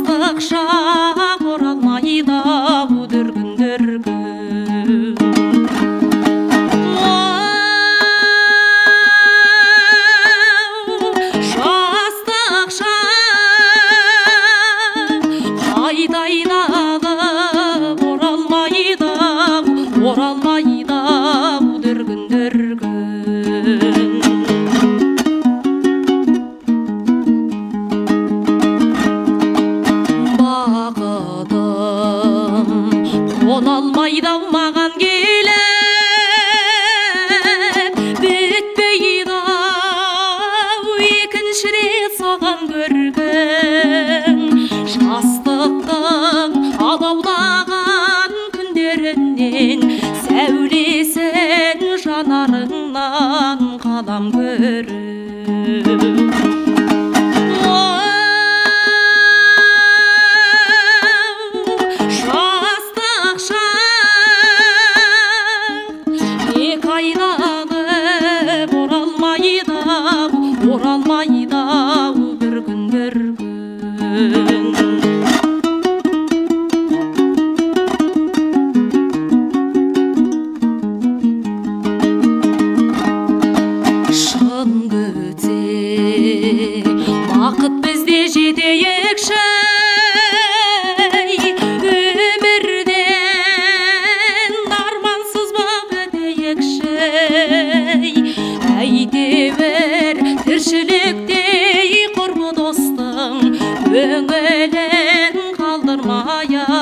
жастық шақ оралмайды ау дүргін жастық шақ қайда айналып оралмайды ау дүргін бақытым қона алмайды ау маған келіп бітпейді ау екінші рет саған көргім жастықтың алаулаған күндерінен сәулесін жанарыңнан қалам көріп жастық шақ екі айналып оралмайды ау бір күн шын бөтен бақыт бізде жетейікші өмірден армансыз боп өтейікші әйтеуір тіршіліктей құрбы достың көңілін қалдырмай